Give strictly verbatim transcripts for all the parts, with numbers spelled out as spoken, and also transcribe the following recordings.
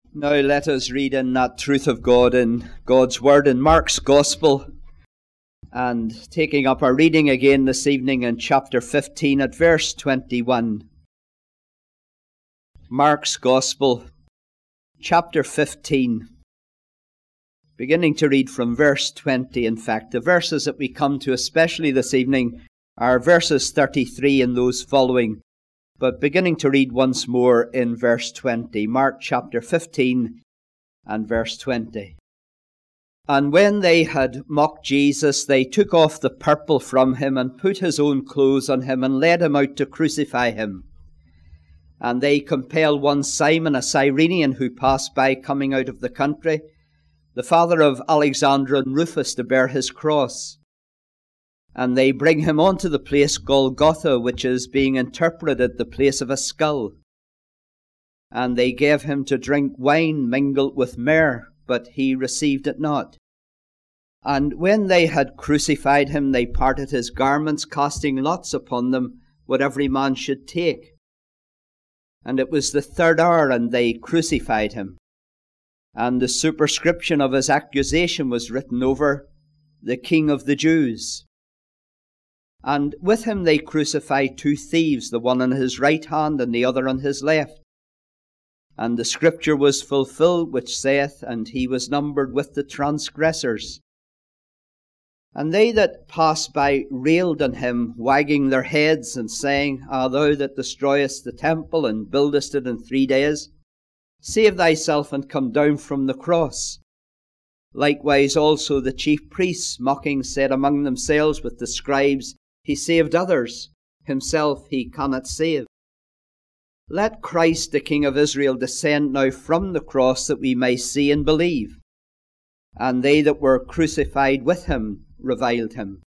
Now let us read in that truth of God in God's Word in Mark's Gospel, and taking up our reading again this evening in chapter fifteen at verse twenty-one. Mark's Gospel, chapter fifteen, beginning to read from verse twenty. In fact, the verses that we come to especially this evening are verses thirty-three and those following. But beginning to read once more in verse twenty, Mark chapter fifteen and verse twenty. And when they had mocked Jesus, they took off the purple from him and put his own clothes on him and led him out to crucify him. And they compelled one Simon, a Cyrenian, who passed by coming out of the country, the father of Alexander and Rufus, to bear his cross. And they bring him on to the place Golgotha, which is being interpreted the place of a skull. And they gave him to drink wine mingled with myrrh, but he received it not. And when they had crucified him, they parted his garments, casting lots upon them, what every man should take. And it was the third hour, and they crucified him. And the superscription of his accusation was written over, "The King of the Jews." And with him they crucified two thieves, the one on his right hand and the other on his left. And the scripture was fulfilled, which saith, "And he was numbered with the transgressors." And they that passed by railed on him, wagging their heads, and saying, "Ah, thou that destroyest the temple, and buildest it in three days, save thyself, and come down from the cross." Likewise also the chief priests, mocking, said among themselves with the scribes, "He saved others, himself he cannot save. Let Christ the King of Israel descend now from the cross, that we may see and believe." And they that were crucified with him reviled him.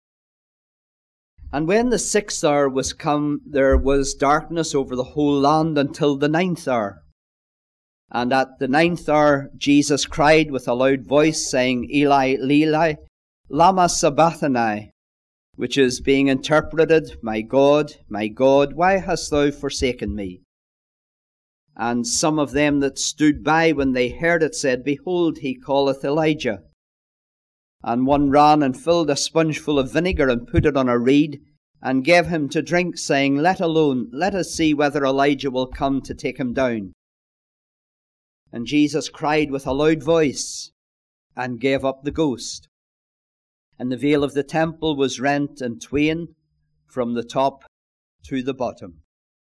And when the sixth hour was come, there was darkness over the whole land until the ninth hour. And at the ninth hour Jesus cried with a loud voice, saying, "Eli, Eli, lama sabachthani," which is being interpreted, "My God, my God, why hast thou forsaken me?" And some of them that stood by when they heard it said, "Behold, he calleth Elijah." And one ran and filled a sponge full of vinegar and put it on a reed, and gave him to drink, saying, "Let alone, let us see whether Elijah will come to take him down." And Jesus cried with a loud voice, and gave up the ghost. And the veil of the temple was rent in twain from the top to the bottom.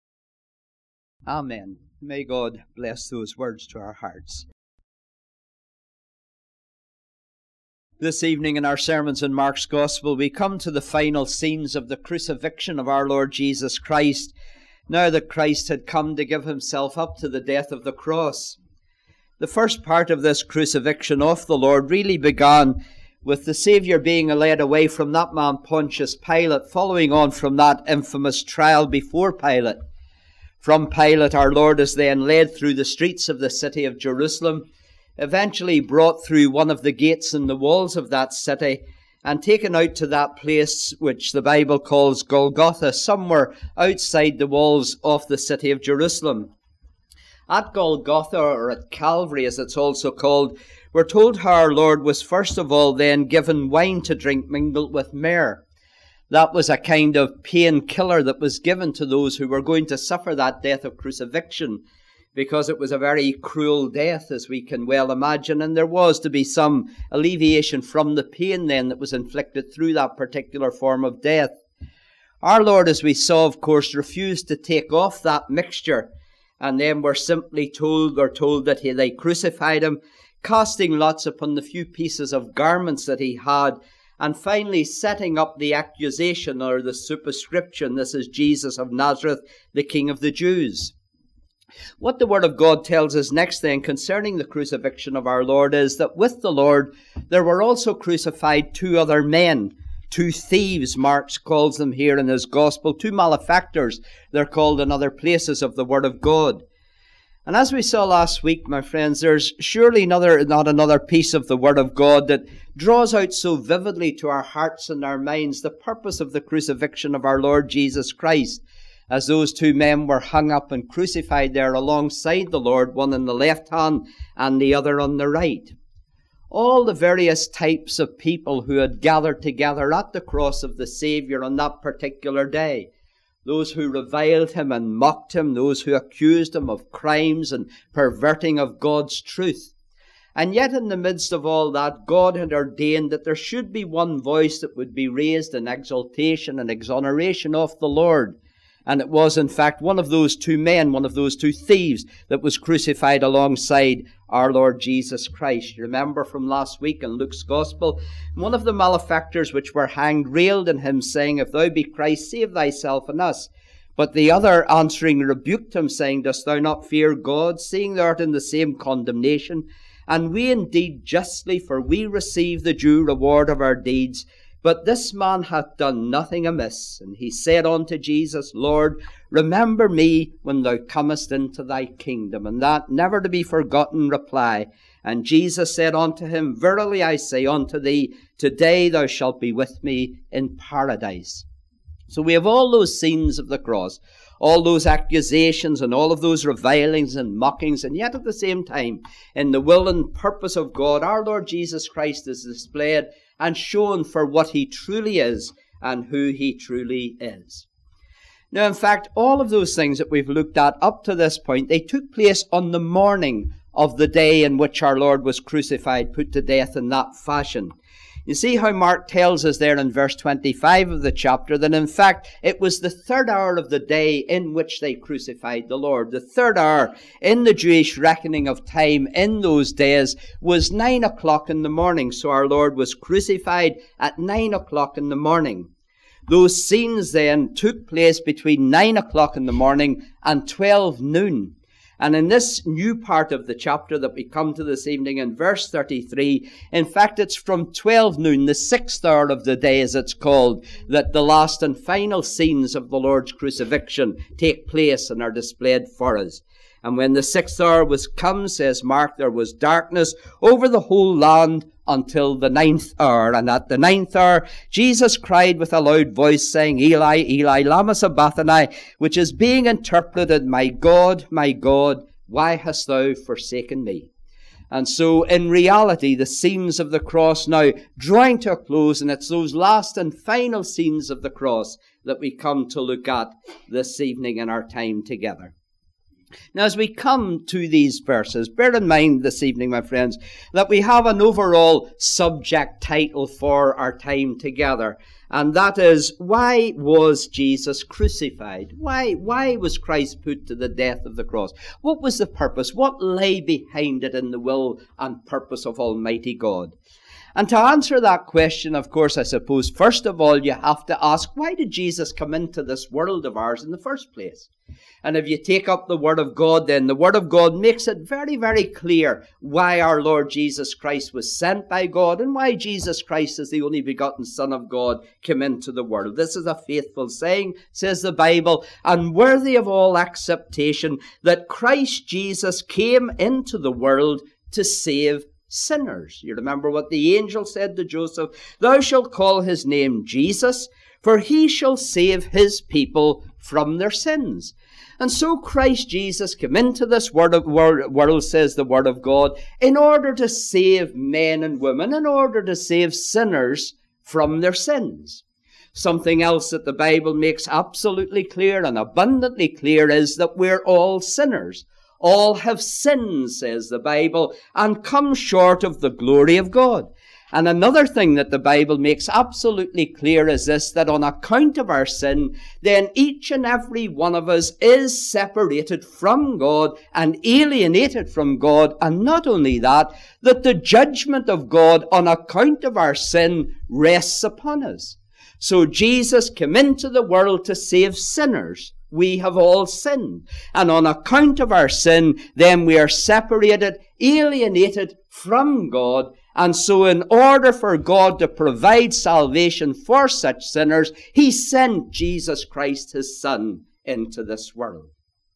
Amen. May God bless those words to our hearts. This evening in our sermons in Mark's Gospel, we come to the final scenes of the crucifixion of our Lord Jesus Christ, now that Christ had come to give himself up to the death of the cross. The first part of this crucifixion of the Lord really began with the Saviour being led away from that man Pontius Pilate, following on from that infamous trial before Pilate. From Pilate, our Lord is then led through the streets of the city of Jerusalem, eventually brought through one of the gates in the walls of that city, and taken out to that place which the Bible calls Golgotha, somewhere outside the walls of the city of Jerusalem. At Golgotha, or at Calvary as it's also called, we're told how our Lord was first of all then given wine to drink mingled with myrrh. That was a kind of painkiller that was given to those who were going to suffer that death of crucifixion, because it was a very cruel death, as we can well imagine, and there was to be some alleviation from the pain then that was inflicted through that particular form of death. Our Lord, as we saw, of course, refused to take off that mixture, and then we're simply told, or told that he, they crucified him, casting lots upon the few pieces of garments that he had, and finally setting up the accusation or the superscription, "This is Jesus of Nazareth, the King of the Jews." What the Word of God tells us next then concerning the crucifixion of our Lord is that with the Lord there were also crucified two other men, two thieves, Mark calls them here in his Gospel, two malefactors, they're called in other places of the Word of God. And as we saw last week, my friends, there's surely another, not another piece of the Word of God that draws out so vividly to our hearts and our minds the purpose of the crucifixion of our Lord Jesus Christ. as those two men were hung up and crucified there alongside the Lord, one on the left hand and the other on the right. All the various types of people who had gathered together at the cross of the Saviour on that particular day. Those who reviled him and mocked him, those who accused him of crimes and perverting of God's truth. And yet in the midst of all that, God had ordained that there should be one voice that would be raised in exaltation and exoneration of the Lord. And it was, in fact, one of those two men, one of those two thieves, that was crucified alongside our Lord Jesus Christ. You remember from last week in Luke's Gospel, one of the malefactors which were hanged railed in him, saying, "If thou be Christ, save thyself and us." But the other answering rebuked him, saying, "Dost thou not fear God, seeing thou art in the same condemnation? And we indeed justly, for we receive the due reward of our deeds. But this man hath done nothing amiss." And he said unto Jesus, "Lord, remember me when thou comest into thy kingdom." And that never to be forgotten reply. And Jesus said unto him, "Verily I say unto thee, today thou shalt be with me in paradise." So we have all those scenes of the cross, all those accusations and all of those revilings and mockings, and yet at the same time, in the will and purpose of God, our Lord Jesus Christ is displayed and shown for what he truly is and who he truly is. Now, in fact, all of those things that we've looked at up to this point, they took place on the morning of the day in which our Lord was crucified, put to death in that fashion. You see how Mark tells us there in verse twenty-five of the chapter that in fact it was the third hour of the day in which they crucified the Lord. The third hour in the Jewish reckoning of time in those days was nine o'clock in the morning. So our Lord was crucified at nine o'clock in the morning. Those scenes then took place between nine o'clock in the morning and twelve noon. And in this new part of the chapter that we come to this evening in verse thirty-three, in fact, it's from twelve noon, the sixth hour of the day as it's called, that the last and final scenes of the Lord's crucifixion take place and are displayed for us. And when the sixth hour was come, says Mark, there was darkness over the whole land until the ninth hour. And at the ninth hour, Jesus cried with a loud voice, saying, "Eli, Eli, lama sabachthani," which is being interpreted, "My God, my God, why hast thou forsaken me?" And so, in reality, the scenes of the cross now drawing to a close, and it's those last and final scenes of the cross that we come to look at this evening in our time together. Now, as we come to these verses, bear in mind this evening, my friends, that we have an overall subject title for our time together, and that is, why was Jesus crucified? Why, why was Christ put to the death of the cross? What was the purpose? What lay behind it in the will and purpose of Almighty God? And to answer that question, of course, I suppose, first of all, you have to ask, why did Jesus come into this world of ours in the first place? And if you take up the Word of God, then the Word of God makes it very, very clear why our Lord Jesus Christ was sent by God and why Jesus Christ, as the only begotten Son of God, came into the world. This is a faithful saying, says the Bible, and worthy of all acceptation, that Christ Jesus came into the world to save sinners. You remember what the angel said to Joseph, "Thou shalt call his name Jesus, for he shall save his people from their sins." And so Christ Jesus came into this world, world, says the Word of God, in order to save men and women, in order to save sinners from their sins. Something else that the Bible makes absolutely clear and abundantly clear is that we're all sinners. All have sinned, says the Bible, and come short of the glory of God. And another thing that the Bible makes absolutely clear is this, that on account of our sin, then each and every one of us is separated from God and alienated from God. And not only that, that the judgment of God on account of our sin rests upon us. So Jesus came into the world to save sinners. We have all sinned. And on account of our sin, then we are separated, alienated from God. And so in order for God to provide salvation for such sinners, he sent Jesus Christ, his Son, into this world.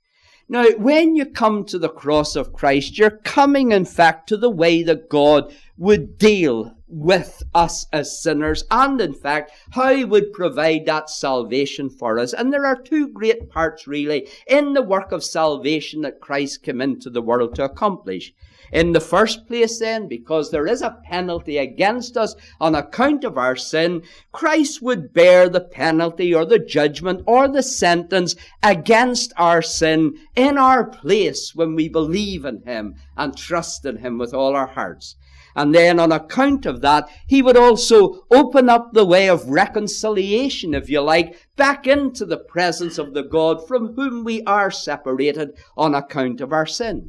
Now, when you come to the cross of Christ, you're coming, in fact, to the way that God would deal with us as sinners, and in fact, how he would provide that salvation for us. And there are two great parts, really, in the work of salvation that Christ came into the world to accomplish. In the first place, then, because there is a penalty against us on account of our sin, Christ would bear the penalty or the judgment or the sentence against our sin in our place when we believe in him and trust in him with all our hearts. And then on account of that, he would also open up the way of reconciliation, if you like, back into the presence of the God from whom we are separated on account of our sin.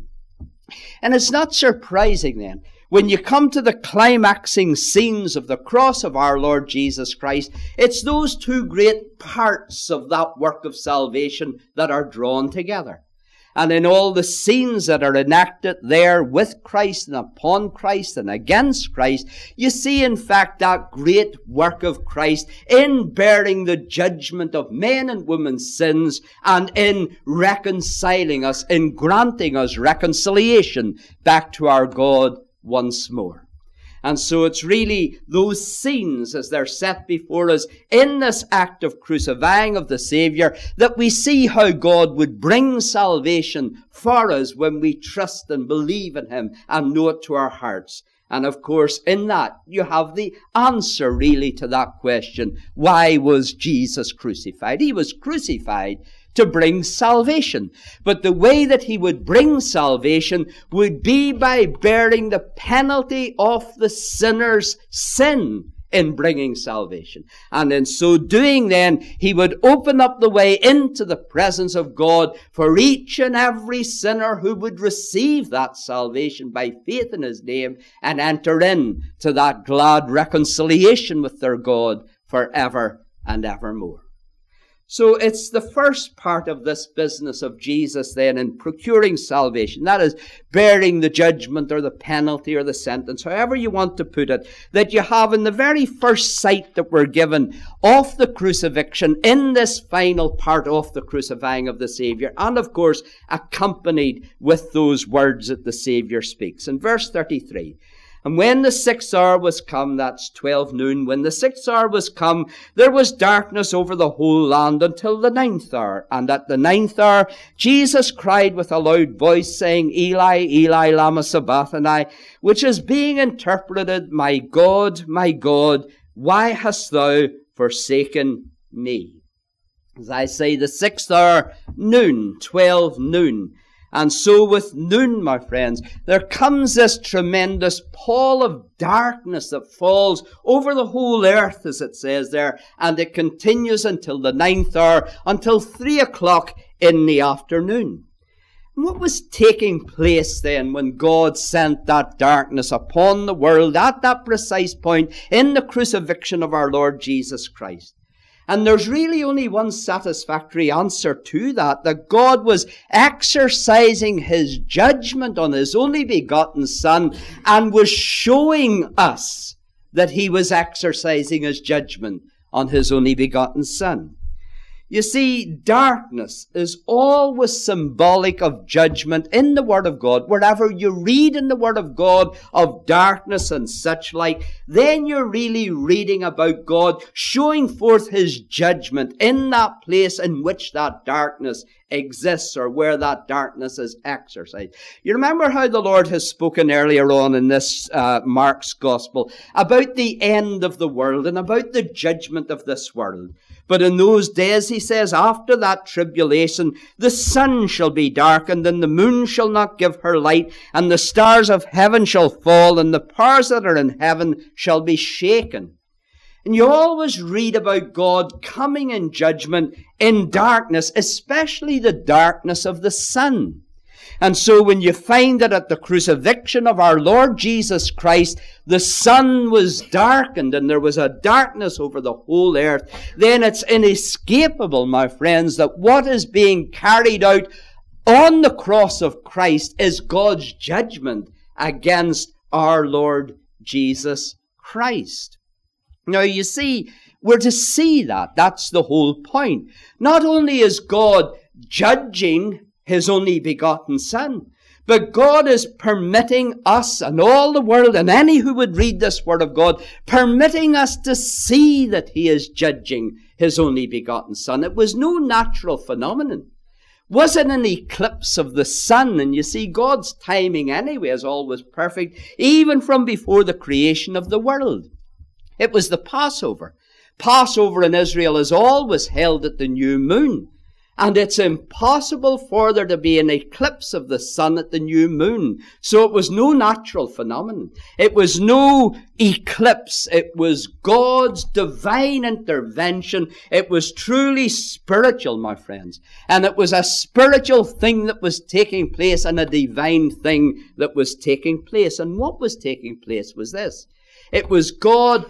And it's not surprising then, when you come to the climaxing scenes of the cross of our Lord Jesus Christ, it's those two great parts of that work of salvation that are drawn together. And in all the scenes that are enacted there with Christ and upon Christ and against Christ, you see in fact that great work of Christ in bearing the judgment of men and women's sins and in reconciling us, in granting us reconciliation back to our God once more. And so it's really those scenes as they're set before us in this act of crucifying of the Savior that we see how God would bring salvation for us when we trust and believe in him and know it to our hearts. And of course, in that, you have the answer really to that question. Why was Jesus crucified? He was crucified to bring salvation. But the way that he would bring salvation would be by bearing the penalty of the sinner's sin in bringing salvation. And in so doing then, he would open up the way into the presence of God for each and every sinner who would receive that salvation by faith in his name and enter in to that glad reconciliation with their God forever and evermore. So it's the first part of this business of Jesus then in procuring salvation. That is, bearing the judgment or the penalty or the sentence, however you want to put it, that you have in the very first sight that we're given of the crucifixion in this final part of the crucifying of the Savior. And of course, accompanied with those words that the Savior speaks. In verse thirty-three, and when the sixth hour was come, that's twelve noon, when the sixth hour was come, there was darkness over the whole land until the ninth hour. And at the ninth hour, Jesus cried with a loud voice, saying, Eli, Eli, lama sabachthani, which is being interpreted, My God, my God, why hast thou forsaken me? As I say, the sixth hour, noon, twelve noon. And so with noon, my friends, there comes this tremendous pall of darkness that falls over the whole earth, as it says there, and it continues until the ninth hour, until three o'clock in the afternoon. And what was taking place then when God sent that darkness upon the world at that precise point in the crucifixion of our Lord Jesus Christ? And there's really only one satisfactory answer to that, that God was exercising his judgment on his only begotten Son and was showing us that he was exercising his judgment on his only begotten Son. You see, darkness is always symbolic of judgment in the Word of God. Wherever you read in the Word of God of darkness and such like, then you're really reading about God showing forth his judgment in that place in which that darkness exists or where that darkness is exercised. You remember how the Lord has spoken earlier on in this uh, Mark's Gospel about the end of the world and about the judgment of this world. But in those days, he says, after that tribulation, the sun shall be darkened, and the moon shall not give her light, and the stars of heaven shall fall, and the powers that are in heaven shall be shaken. And you always read about God coming in judgment in darkness, especially the darkness of the sun. And so when you find that at the crucifixion of our Lord Jesus Christ, the sun was darkened and there was a darkness over the whole earth, then it's inescapable, my friends, that what is being carried out on the cross of Christ is God's judgment against our Lord Jesus Christ. Now, you see, we're to see that. That's the whole point. Not only is God judging his only begotten Son, But God is permitting us and all the world and any who would read this word of God, permitting us to see that he is judging his only begotten Son. It was no natural phenomenon. Was it an eclipse of the sun? And you see, God's timing anyway is always perfect, even from before the creation of the world. It was the Passover. Passover in Israel is always held at the new moon. And it's impossible for there to be an eclipse of the sun at the new moon. So it was no natural phenomenon. It was no eclipse. It was God's divine intervention. It was truly spiritual, my friends. And it was a spiritual thing that was taking place and a divine thing that was taking place. And what was taking place was this. It was God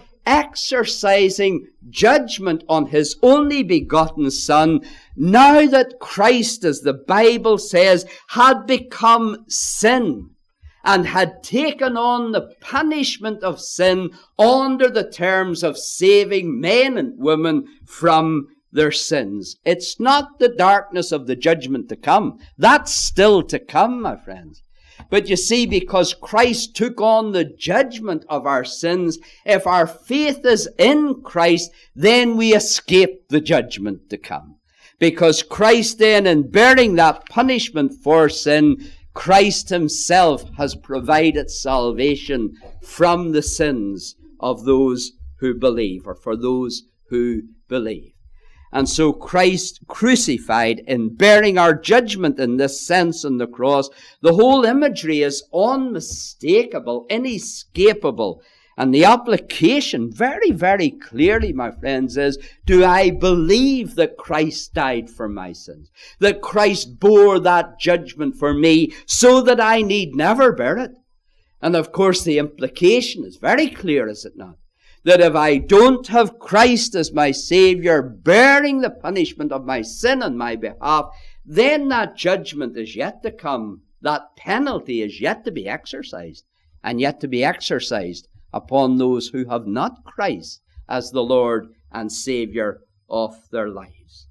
exercising judgment on his only begotten Son, now that Christ, as the Bible says, had become sin and had taken on the punishment of sin under the terms of saving men and women from their sins. It's not the darkness of the judgment to come. That's still to come, my friends. But you see, because Christ took on the judgment of our sins, if our faith is in Christ, then we escape the judgment to come. Because Christ then, in bearing that punishment for sin, Christ himself has provided salvation from the sins of those who believe, or for those who believe. And so Christ crucified in bearing our judgment in this sense on the cross, the whole imagery is unmistakable, inescapable. And the application very, very clearly, my friends, is, do I believe that Christ died for my sins? That Christ bore that judgment for me so that I need never bear it? And of course the implication is very clear, is it not? That if I don't have Christ as my Savior, bearing the punishment of my sin on my behalf, then that judgment is yet to come. That penalty is yet to be exercised, and yet to be exercised upon those who have not Christ as the Lord and Savior of their lives.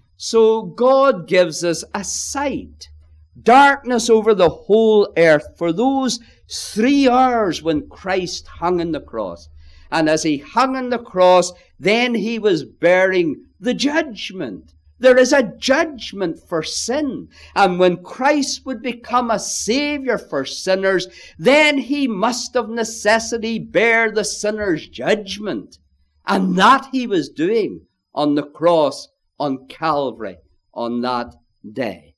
So God gives us a sight, darkness over the whole earth for those three hours when Christ hung on the cross. And as he hung on the cross, then he was bearing the judgment. There is a judgment for sin. And when Christ would become a Savior for sinners, then he must of necessity bear the sinner's judgment. And that he was doing on the cross on Calvary on that day.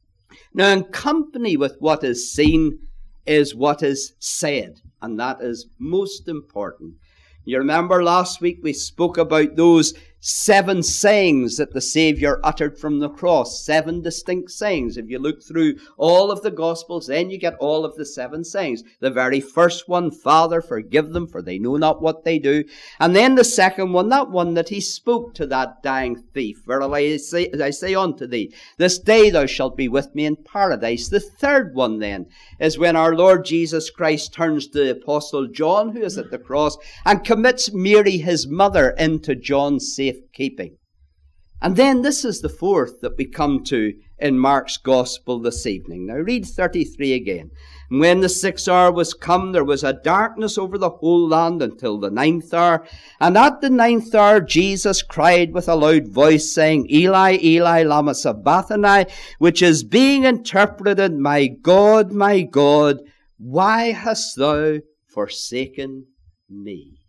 Now, in company with what is seen is what is said. And that is most important. You remember last week we spoke about those seven sayings that the Savior uttered from the cross. Seven distinct sayings. If you look through all of the Gospels, then you get all of the seven sayings. The very first one, Father, forgive them, for they know not what they do. And then the second one, that one that he spoke to that dying thief. Verily I say, I say unto thee, this day thou shalt be with me in paradise. The third one then is when our Lord Jesus Christ turns to the Apostle John, who is at the cross, and commits Mary, his mother, into John's safekeeping. And then this is the fourth that we come to in Mark's Gospel this evening. Now read thirty-three again. And when the sixth hour was come, there was a darkness over the whole land until the ninth hour. And at the ninth hour Jesus cried with a loud voice, saying, Eli, Eli, lama sabachthani, which is being interpreted, My God, my God, why hast thou forsaken me?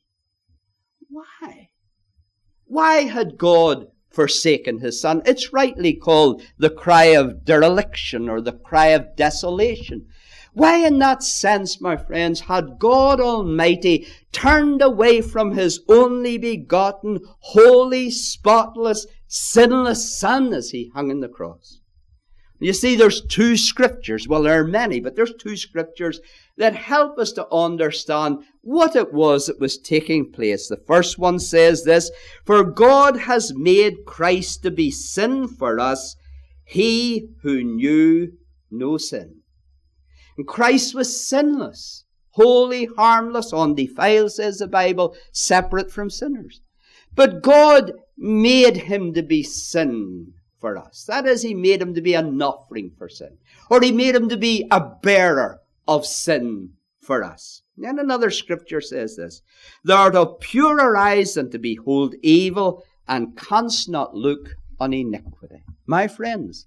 Why? Why had God forsaken his Son? It's rightly called the cry of dereliction or the cry of desolation. Why, in that sense, my friends, had God Almighty turned away from his only begotten, holy, spotless, sinless Son as he hung on the cross? You see, there's two scriptures. Well, there are many, but there's two scriptures that help us to understand what it was that was taking place. The first one says this, For God has made Christ to be sin for us, he who knew no sin. And Christ was sinless, holy, harmless, undefiled, says the Bible, separate from sinners. But God made him to be sin for us. That is, he made him to be an offering for sin. Or he made him to be a bearer of sin for us. And another scripture says this: Thou art of purer eyes than to behold evil, and canst not look on iniquity. My friends,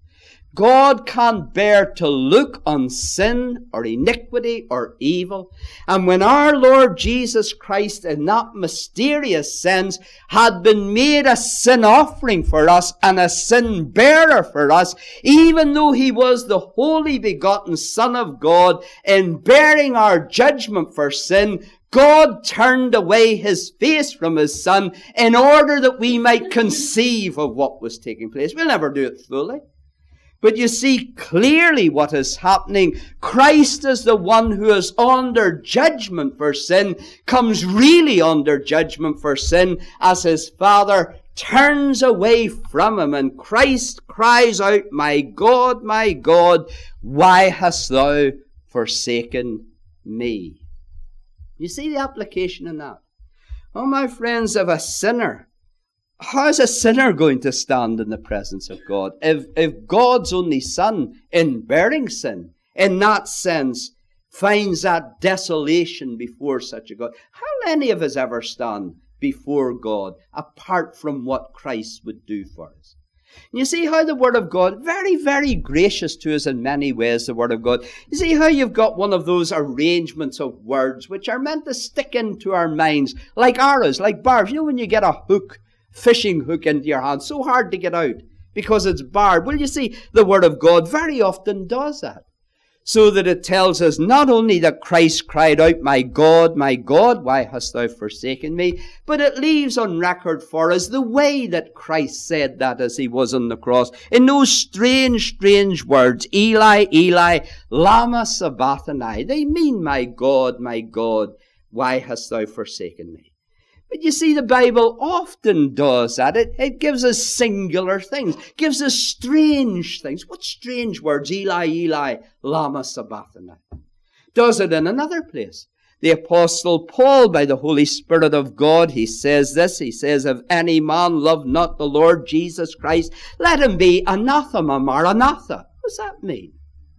God can't bear to look on sin or iniquity or evil. And when our Lord Jesus Christ, in that mysterious sense, had been made a sin offering for us and a sin bearer for us, even though he was the holy begotten Son of God, in bearing our judgment for sin, God turned away his face from his Son in order that we might conceive of what was taking place. We'll never do it fully. But you see clearly what is happening. Christ is the one who is under judgment for sin, comes really under judgment for sin, as his Father turns away from him. And Christ cries out, My God, my God, why hast thou forsaken me? You see the application in that? Oh, my friends, if a sinner, how is a sinner going to stand in the presence of God? If, if God's only Son, in bearing sin, in that sense, finds that desolation before such a God, how will any of us ever stand before God apart from what Christ would do for us? You see how the Word of God, very, very gracious to us in many ways, the Word of God. You see how you've got one of those arrangements of words which are meant to stick into our minds like arrows, like barbs. You know when you get a hook, fishing hook into your hand, so hard to get out because it's barbed. Well, you see, the Word of God very often does that. So that it tells us not only that Christ cried out, My God, my God, why hast thou forsaken me? But it leaves on record for us the way that Christ said that as he was on the cross. In those strange, strange words, Eli, Eli, lama sabachthani. They mean, My God, my God, why hast thou forsaken me? But you see, the Bible often does that. It, it gives us singular things, gives us strange things. What strange words? Eli, Eli, lama sabachthani. Does it in another place. The Apostle Paul, by the Holy Spirit of God, he says this. He says, If any man love not the Lord Jesus Christ, let him be anathema, maranatha. What does that mean?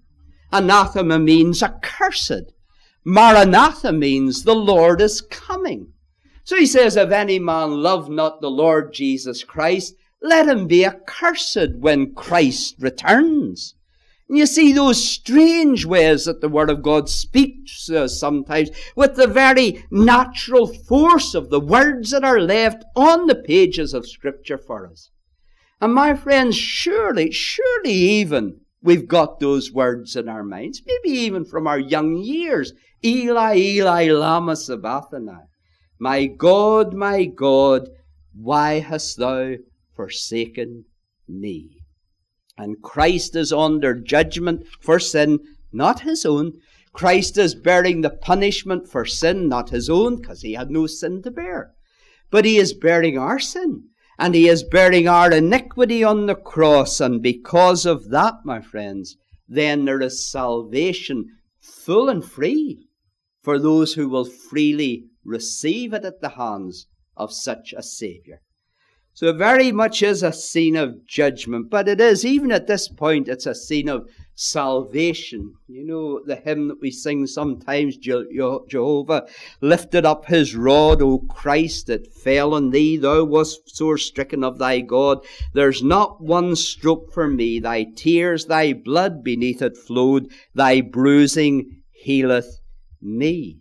Anathema means accursed. Maranatha means the Lord is coming. So he says, If any man love not the Lord Jesus Christ, let him be accursed when Christ returns. And you see those strange ways that the Word of God speaks uh, sometimes with the very natural force of the words that are left on the pages of Scripture for us. And my friends, surely, surely even we've got those words in our minds, maybe even from our young years. Eli, Eli, lama sabachthani. My God, my God, why hast thou forsaken me? And Christ is under judgment for sin, not his own. Christ is bearing the punishment for sin, not his own, because he had no sin to bear. But he is bearing our sin, and he is bearing our iniquity on the cross. And because of that, my friends, then there is salvation full and free for those who will freely receive it at the hands of such a Saviour. So it very much is a scene of judgment, but it is, even at this point, it's a scene of salvation. You know, the hymn that we sing sometimes, Jehovah lifted up his rod, O Christ, it fell on thee, thou wast sore stricken of thy God. There's not one stroke for me, thy tears, thy blood beneath it flowed, thy bruising healeth me.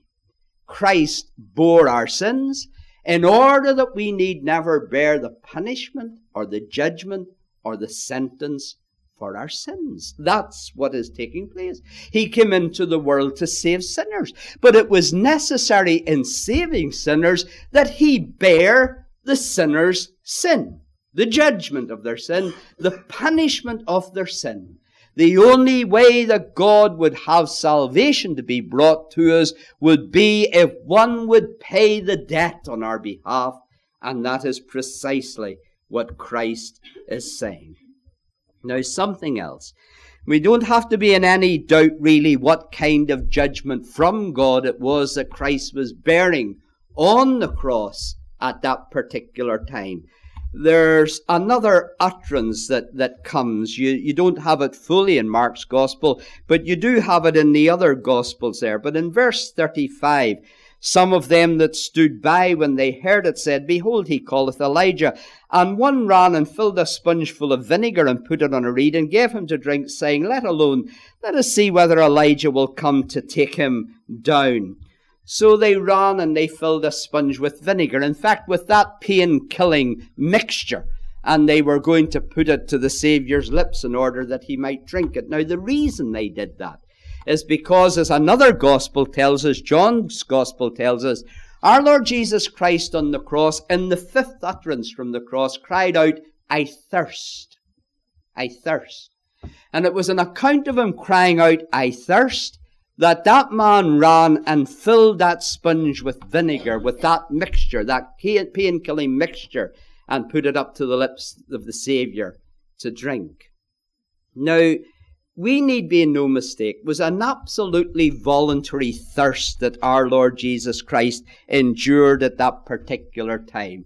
Christ bore our sins in order that we need never bear the punishment or the judgment or the sentence for our sins. That's what is taking place. He came into the world to save sinners, but it was necessary in saving sinners that he bear the sinner's sin, the judgment of their sin, the punishment of their sin. The only way that God would have salvation to be brought to us would be if one would pay the debt on our behalf, and that is precisely what Christ is saying. Now, something else. We don't have to be in any doubt, really, what kind of judgment from God it was that Christ was bearing on the cross at that particular time. there's another utterance that, that comes. You, you don't have it fully in Mark's Gospel, but you do have it in the other Gospels there. But in verse thirty-five, some of them that stood by when they heard it said, Behold, he calleth Elijah. And one ran and filled a sponge full of vinegar and put it on a reed and gave him to drink, saying, Let alone, let us see whether Elijah will come to take him down. So they ran and they filled a sponge with vinegar. In fact, with that pain-killing mixture. And they were going to put it to the Saviour's lips in order that he might drink it. Now, the reason they did that is because, as another gospel tells us, John's gospel tells us, our Lord Jesus Christ on the cross, in the fifth utterance from the cross, cried out, I thirst. I thirst. And it was on account of him crying out, I thirst, that that man ran and filled that sponge with vinegar, with that mixture, that pain-killing mixture, and put it up to the lips of the Saviour to drink. Now, we need be in no mistake, it was an absolutely voluntary thirst that our Lord Jesus Christ endured at that particular time.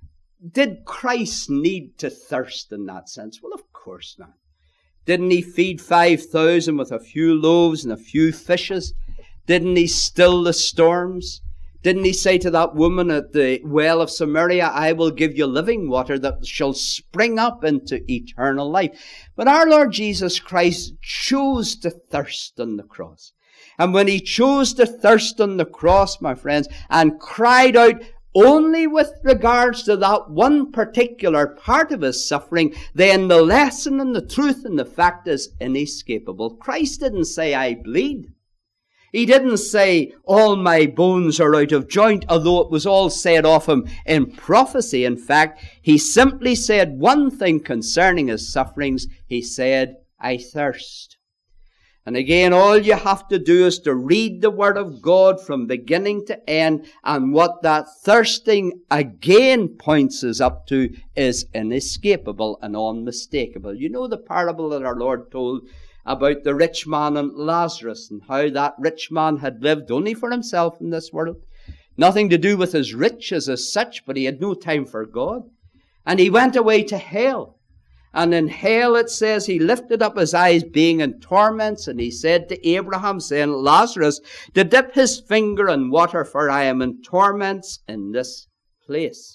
Did Christ need to thirst in that sense? Well, of course not. Didn't he feed five thousand with a few loaves and a few fishes? Didn't he still the storms? Didn't he say to that woman at the well of Samaria, I will give you living water that shall spring up into eternal life? But our Lord Jesus Christ chose to thirst on the cross. And when he chose to thirst on the cross, my friends, and cried out only with regards to that one particular part of his suffering, then the lesson and the truth and the fact is inescapable. Christ didn't say, I bleed. He didn't say, all my bones are out of joint, although it was all said of him in prophecy. In fact, he simply said one thing concerning his sufferings. He said, I thirst. And again, all you have to do is to read the Word of God from beginning to end, and what that thirsting again points us up to is inescapable and unmistakable. You know the parable that our Lord told about the rich man and Lazarus, and how that rich man had lived only for himself in this world. Nothing to do with his riches as such, but he had no time for God. And he went away to hell. And in hell it says he lifted up his eyes being in torments, and he said to Abraham, saying, Lazarus, to dip his finger in water, for I am in torments in this place.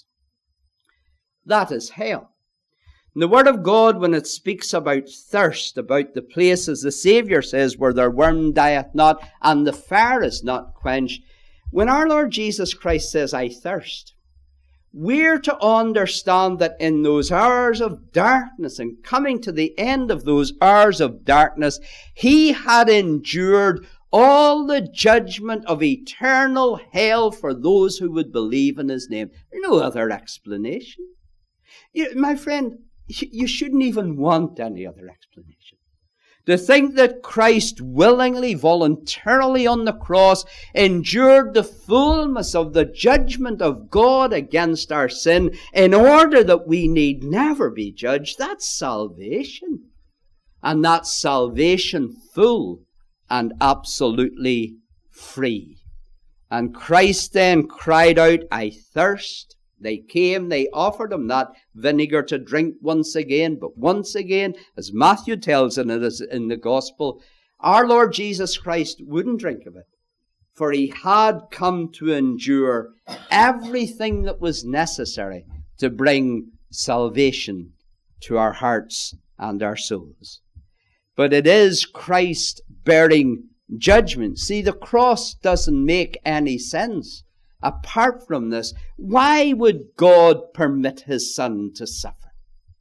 That is hell. And the Word of God, when it speaks about thirst, about the places, the Saviour says, where their worm dieth not, and the fire is not quenched. When our Lord Jesus Christ says, I thirst, we're to understand that in those hours of darkness, and coming to the end of those hours of darkness, he had endured all the judgment of eternal hell for those who would believe in his name. There's no other explanation. You, my friend, you shouldn't even want any other explanation. To think that Christ willingly, voluntarily on the cross endured the fullness of the judgment of God against our sin in order that we need never be judged, that's salvation. And that's salvation full and absolutely free. And Christ then cried out, I thirst. They came, they offered him that vinegar to drink once again. But once again, as Matthew tells in it in the Gospel, our Lord Jesus Christ wouldn't drink of it. For he had come to endure everything that was necessary to bring salvation to our hearts and our souls. But it is Christ bearing judgment. See, the cross doesn't make any sense. Apart from this, why would God permit his Son to suffer?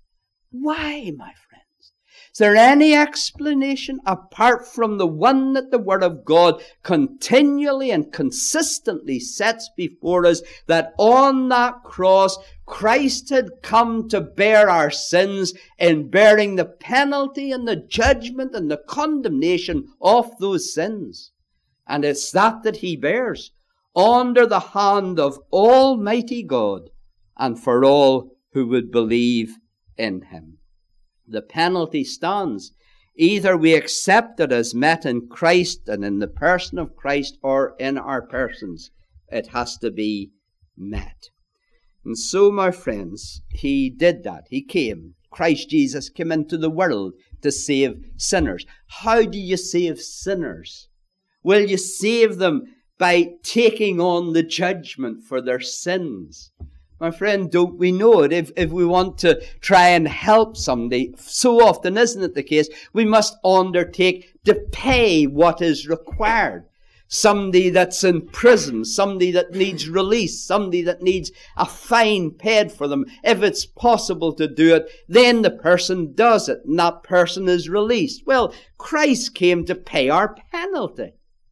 Why, my friends? Is there any explanation apart from the one that the Word of God continually and consistently sets before us, that on that cross, Christ had come to bear our sins in bearing the penalty and the judgment and the condemnation of those sins? And it's that that he bears under the hand of Almighty God, and for all who would believe in him. The penalty stands. Either we accept it as met in Christ and in the person of Christ, or in our persons. It has to be met. And so, my friends, he did that. He came. Christ Jesus came into the world to save sinners. How do you save sinners? Well, you save them by taking on the judgment for their sins. My friend, don't we know it? If, if we want to try and help somebody, so often, isn't it the case, we must undertake to pay what is required. Somebody that's in prison, somebody that needs release, somebody that needs a fine paid for them. If it's possible to do it, then the person does it, and that person is released. Well, Christ came to pay our penalty,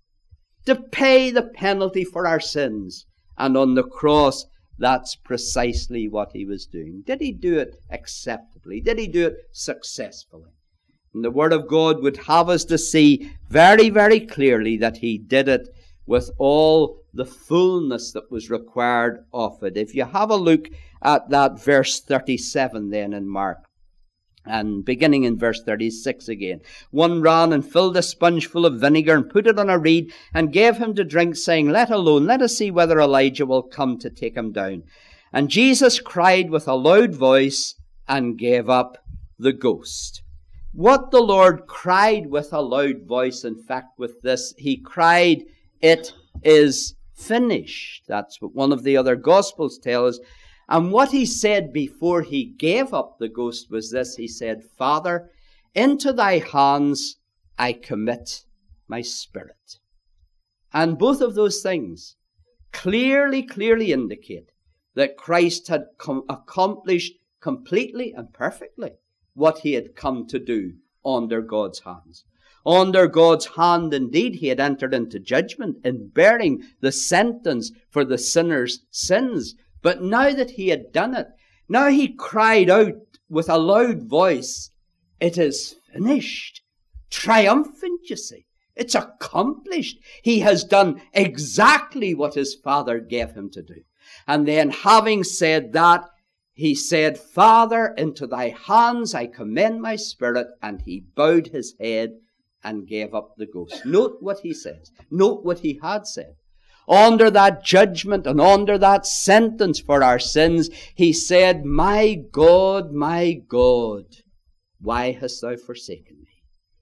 to pay the penalty for our sins. And on the cross, that's precisely what he was doing. Did he do it acceptably? Did he do it successfully? And the Word of God would have us to see very, very clearly that he did it with all the fullness that was required of it. If you have a look at that verse thirty-seven then in Mark, and beginning in verse thirty-six again. One ran and filled a sponge full of vinegar and put it on a reed and gave him to drink, saying, "Let alone, let us see whether Elijah will come to take him down." And Jesus cried with a loud voice and gave up the ghost. What the Lord cried with a loud voice, in fact, with this, he cried, "It is finished." That's what one of the other Gospels tells us. And what he said before he gave up the ghost was this. He said, "Father, into thy hands I commit my spirit." And both of those things clearly, clearly indicate that Christ had com- accomplished completely and perfectly what he had come to do under God's hands. Under God's hand, indeed, he had entered into judgment in bearing the sentence for the sinner's sins. But now that he had done it, now he cried out with a loud voice, "It is finished." Triumphant, you see. It's accomplished. He has done exactly what his Father gave him to do. And then, having said that, he said, "Father, into thy hands I commend my spirit." And he bowed his head and gave up the ghost. Note what he says. Note what he had said. Under that judgment and under that sentence for our sins, he said, "My God, my God, why hast thou forsaken me?"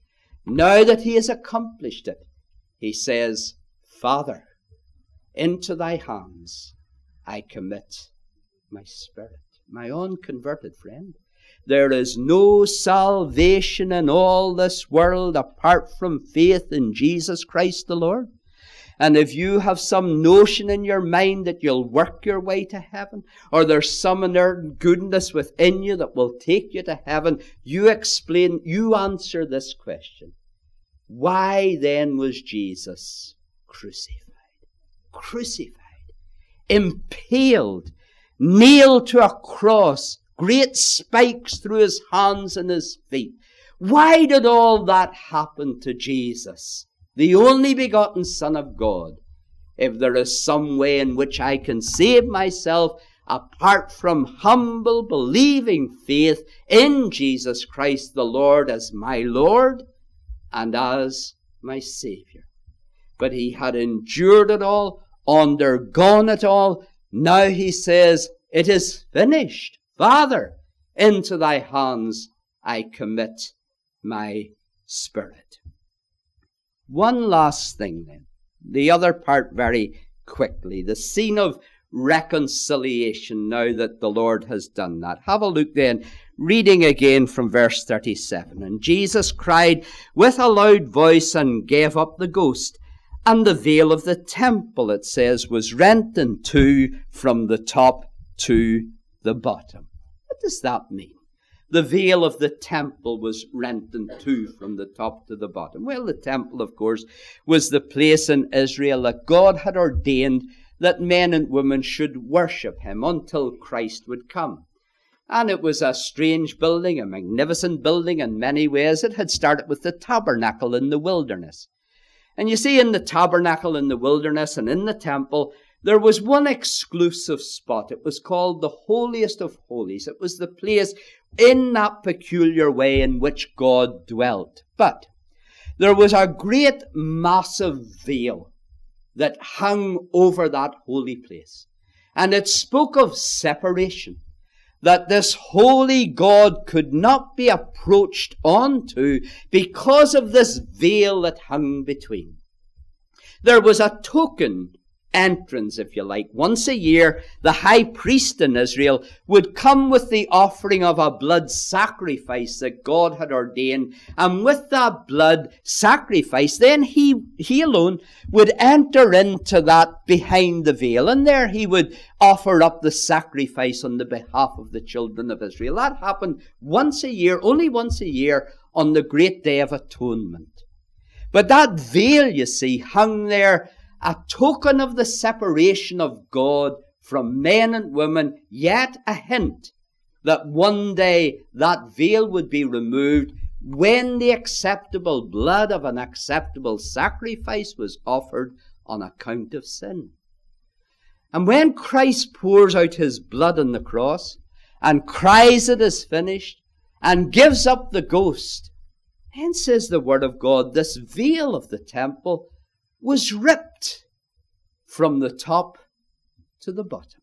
Now that he has accomplished it, he says, "Father, into thy hands I commit my spirit." My unconverted friend, there is no salvation in all this world apart from faith in Jesus Christ the Lord. And if you have some notion in your mind that you'll work your way to heaven, or there's some inherent goodness within you that will take you to heaven, you explain, you answer this question. Why then was Jesus crucified? Crucified, impaled, nailed to a cross, great spikes through his hands and his feet. Why did all that happen to Jesus, the only begotten Son of God? If there is some way in which I can save myself apart from humble, believing faith in Jesus Christ the Lord as my Lord and as my Savior. But he had endured it all, undergone it all. Now he says, "It is finished. Father, into thy hands I commit my spirit." One last thing then. The other part very quickly. The scene of reconciliation now that the Lord has done that. Have a look then, reading again from verse thirty-seven. "And Jesus cried with a loud voice and gave up the ghost. And the veil of the temple," it says, "was rent in two from the top to the bottom." What does that mean? The veil of the temple was rent in two from the top to the bottom. Well, the temple, of course, was the place in Israel that God had ordained that men and women should worship him until Christ would come. And it was a strange building, a magnificent building in many ways. It had started with the tabernacle in the wilderness. And you see, in the tabernacle in the wilderness and in the temple, there was one exclusive spot. It was called the holiest of holies. It was the place in that peculiar way in which God dwelt. But there was a great massive veil that hung over that holy place. And it spoke of separation, that this holy God could not be approached onto because of this veil that hung between. There was a token entrance, if you like. Once a year, the high priest in Israel would come with the offering of a blood sacrifice that God had ordained. And with that blood sacrifice, then he, he alone would enter into that behind the veil. And there he would offer up the sacrifice on the behalf of the children of Israel. That happened once a year, only once a year, on the great day of atonement. But that veil, you see, hung there, a token of the separation of God from men and women, yet a hint that one day that veil would be removed when the acceptable blood of an acceptable sacrifice was offered on account of sin. And when Christ pours out his blood on the cross and cries it is finished and gives up the ghost, then says the Word of God, this veil of the temple was ripped from the top to the bottom.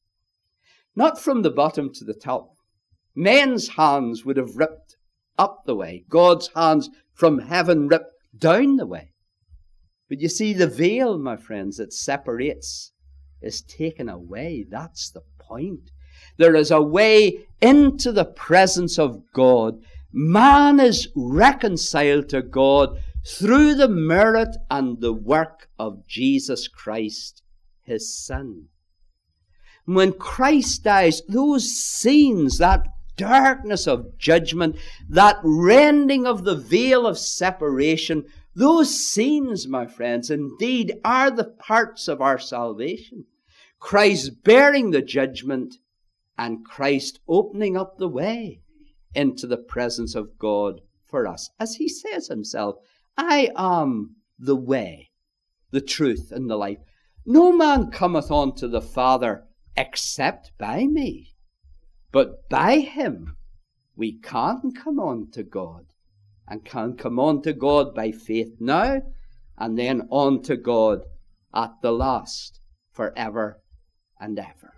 Not from the bottom to the top. Men's hands would have ripped up the way. God's hands from heaven ripped down the way. But you see, the veil, my friends, that separates is taken away. That's the point. There is a way into the presence of God. Man is reconciled to God through the merit and the work of Jesus Christ, his Son. When Christ dies, those scenes, that darkness of judgment, that rending of the veil of separation, those scenes, my friends, indeed are the parts of our salvation. Christ bearing the judgment and Christ opening up the way into the presence of God for us. As he says himself, I am the way, the truth, and the life. No man cometh unto the Father except by me. But by him we can come on to God, and can come on to God by faith now, and then on to God at the last, forever and ever.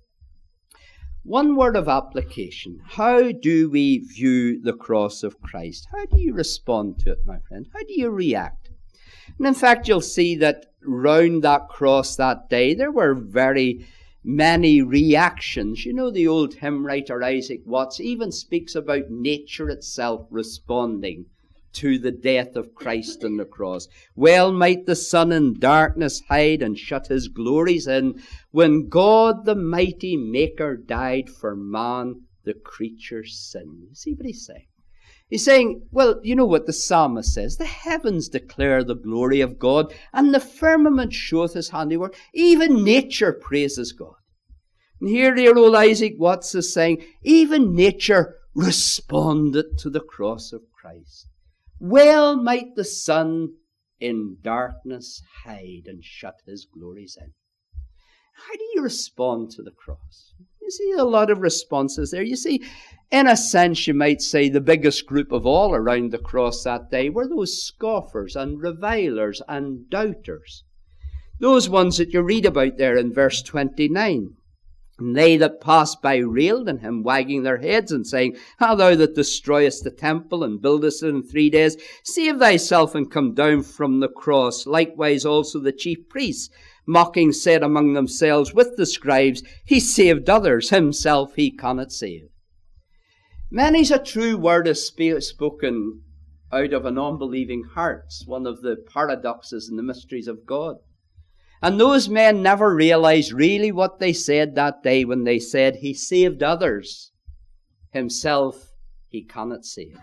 One word of application. How do we view the cross of Christ? How do you respond to it, my friend? How do you react? And in fact, you'll see that round that cross that day, there were very many reactions. You know, the old hymn writer Isaac Watts even speaks about nature itself responding to the death of Christ on the cross. Well might the sun in darkness hide and shut his glories in, when God the mighty Maker died for man, the creature's sin. You see what he's saying? He's saying, well, you know what the psalmist says, the heavens declare the glory of God, and the firmament showeth his handiwork. Even nature praises God. And here dear old Isaac Watts is saying, even nature responded to the cross of Christ. Well might the sun in darkness hide and shut his glories in. How do you respond to the cross? You see a lot of responses there. You see, in a sense, you might say the biggest group of all around the cross that day were those scoffers and revilers and doubters. Those ones that you read about there in verse twenty-nine. And they that passed by railed on him, wagging their heads and saying, How thou that destroyest the temple and buildest it in three days, save thyself and come down from the cross. Likewise also the chief priests, mocking, said among themselves with the scribes, He saved others, himself he cannot save. Many's a true word is spoken out of an unbelieving heart. It's one of the paradoxes and the mysteries of God. And those men never realized really what they said that day when they said, He saved others, himself he cannot save.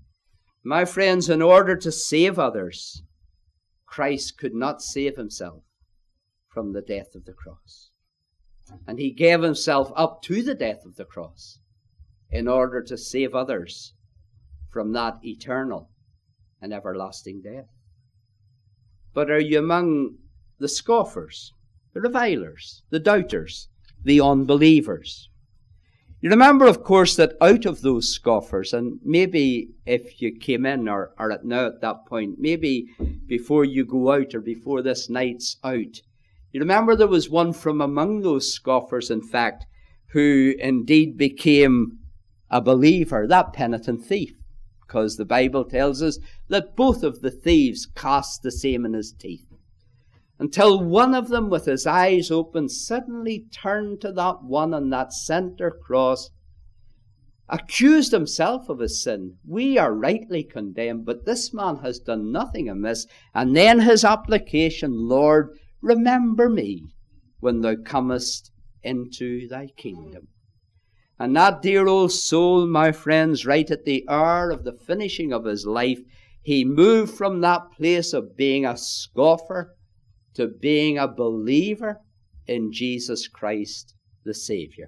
My friends, in order to save others, Christ could not save himself from the death of the cross. And he gave himself up to the death of the cross in order to save others from that eternal and everlasting death. But are you among the scoffers, the revilers, the doubters, the unbelievers? You remember, of course, that out of those scoffers, and maybe if you came in or are at now at that point, maybe before you go out or before this night's out, You remember there was one from among those scoffers, in fact, who indeed became a believer, that penitent thief, because the Bible tells us that both of the thieves cast the same in his teeth, until one of them, with his eyes open, suddenly turned to that one on that center cross, accused himself of his sin. We are rightly condemned, but this man has done nothing amiss. And then his application, Lord, remember me when thou comest into thy kingdom. And that dear old soul, my friends, right at the hour of the finishing of his life, he moved from that place of being a scoffer to being a believer in Jesus Christ the Saviour.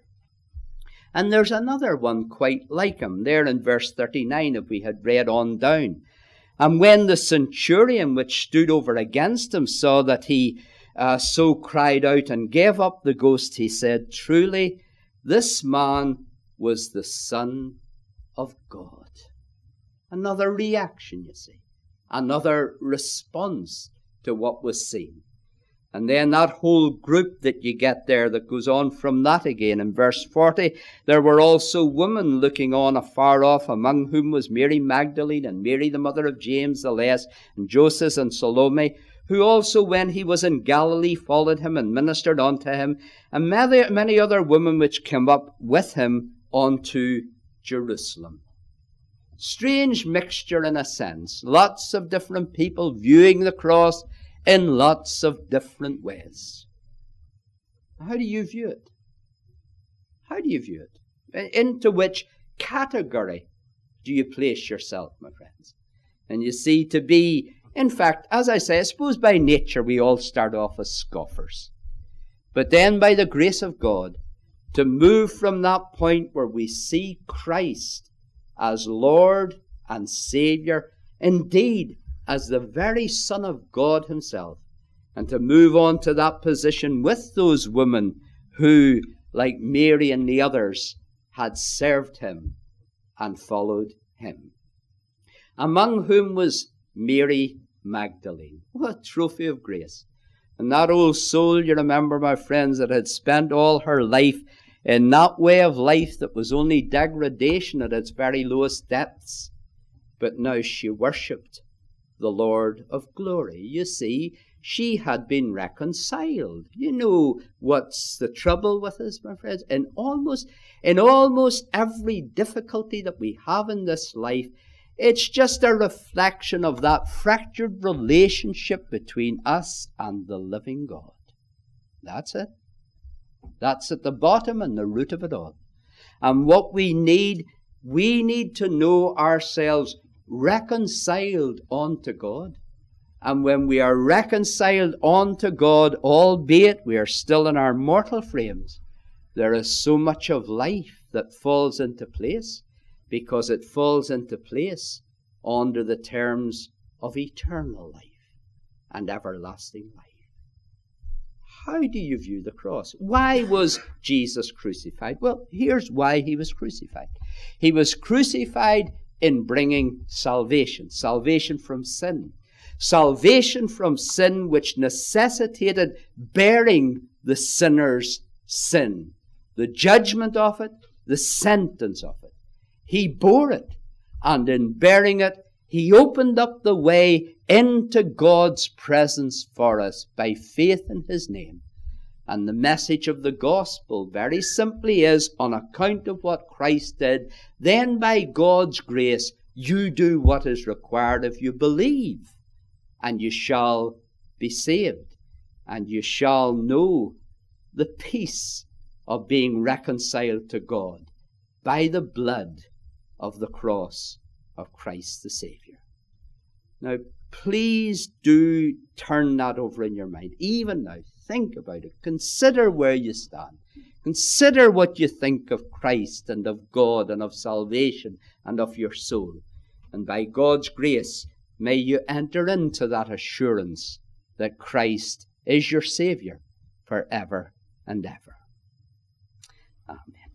And there's another one quite like him, there in verse thirty-nine, if we had read on down. And when the centurion which stood over against him saw that he uh, so cried out and gave up the ghost, he said, truly, this man was the Son of God. Another reaction, you see. Another response to what was seen. And then that whole group that you get there that goes on from that again. In verse forty, there were also women looking on afar off, among whom was Mary Magdalene and Mary the mother of James the Less, and Joseph and Salome, who also when he was in Galilee followed him and ministered unto him, and many, many other women which came up with him unto Jerusalem. Strange mixture in a sense. Lots of different people viewing the cross in lots of different ways. How do you view it? How do you view it? Into which category do you place yourself, my friends? And you see, to be, in fact, as I say, I suppose by nature we all start off as scoffers. But then by the grace of God, to move from that point where we see Christ as Lord and Saviour, indeed, as the very Son of God himself, and to move on to that position with those women who, like Mary and the others, had served him and followed him. Among whom was Mary Magdalene. What a trophy of grace. And that old soul, you remember, my friends, that had spent all her life in that way of life that was only degradation at its very lowest depths. But now she worshipped the Lord of glory. You see, she had been reconciled. You know what's the trouble with us, my friends? In almost, in almost every difficulty that we have in this life, it's just a reflection of that fractured relationship between us and the living God. That's it. That's at the bottom and the root of it all. And what we need, we need to know ourselves reconciled unto God. And when we are reconciled unto God, albeit we are still in our mortal frames, there is so much of life that falls into place, because it falls into place under the terms of eternal life and everlasting life. How do you view the cross? Why was Jesus crucified? Well, here's why he was crucified. He was crucified in bringing salvation, salvation from sin. Salvation from sin which necessitated bearing the sinner's sin, the judgment of it, the sentence of it. He bore it, and in bearing it, he opened up the way into God's presence for us by faith in his name. And the message of the gospel very simply is, on account of what Christ did, then by God's grace, you do what is required of you. Believe, and you shall be saved, and you shall know the peace of being reconciled to God by the blood of the cross of Christ the Saviour. Now, please do turn that over in your mind. Even now, think about it. Consider where you stand. Consider what you think of Christ and of God and of salvation and of your soul. And by God's grace, may you enter into that assurance that Christ is your Saviour forever and ever. Amen.